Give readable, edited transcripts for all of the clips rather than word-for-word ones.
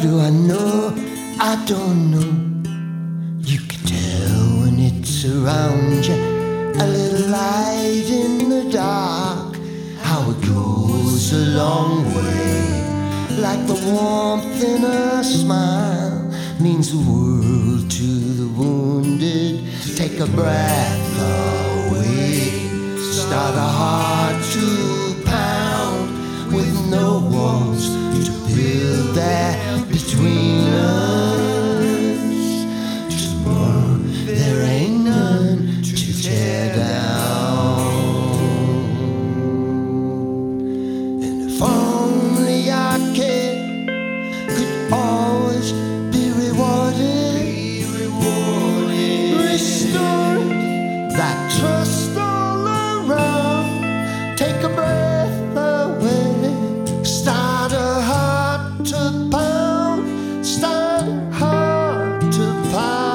do I know? I don't know. You can tell when it's around you, a little light in the dark, how it goes a long way, like the warmth in a smile, means the world to the wounded. Take a breath away, start a heart to pound, with no walls to build there between us. Tomorrow there ain't none to tear down. And if only I could always be rewarded, restored that trust all around. Take a breath away, start a heart to pound, start a heart to pound.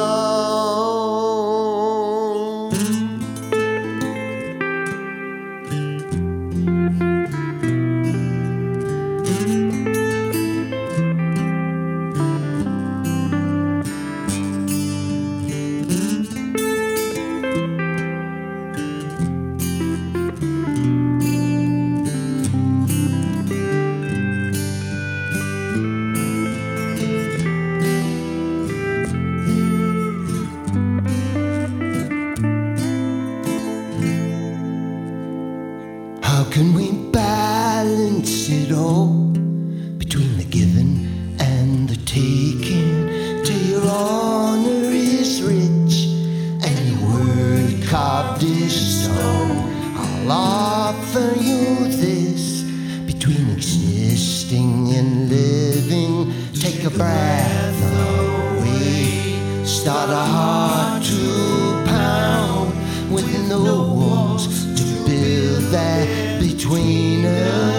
How can we balance it all between the giving and the taking? Till your honor is rich and your word carved in stone. I'll offer you this between existing and living. Take a breath away, start a heart to pound, with no walls to build there between us.